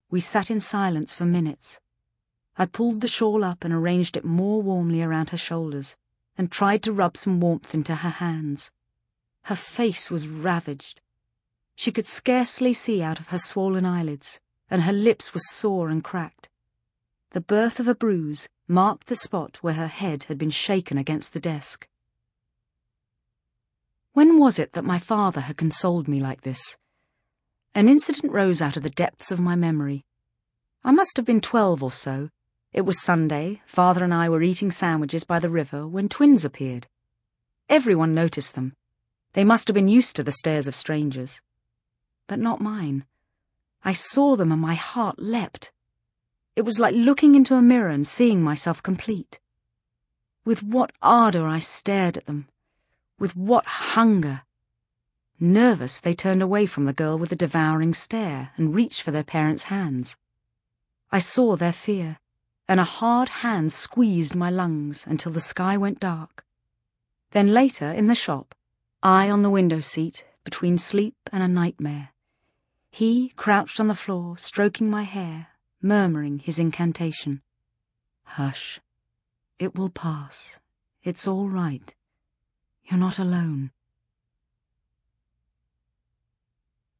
We sat in silence for minutes. I pulled the shawl up and arranged it more warmly around her shoulders, and tried to rub some warmth into her hands. Her face was ravaged. She could scarcely see out of her swollen eyelids, and her lips were sore and cracked. The birth of a bruise marked the spot where her head had been shaken against the desk. When was it that my father had consoled me like this? An incident rose out of the depths of my memory. I must have been 12 or so. It was Sunday. Father and I were eating sandwiches by the river when twins appeared. Everyone noticed them. They must have been used to the stares of strangers. But not mine. I saw them and my heart leapt. It was like looking into a mirror and seeing myself complete. With what ardour I stared at them. With what hunger. Nervous, they turned away from the girl with a devouring stare and reached for their parents' hands. I saw their fear, and a hard hand squeezed my lungs until the sky went dark. Then later, in the shop, I on the window seat, between sleep and a nightmare. He crouched on the floor, stroking my hair, murmuring his incantation. Hush. It will pass. It's all right. You're not alone.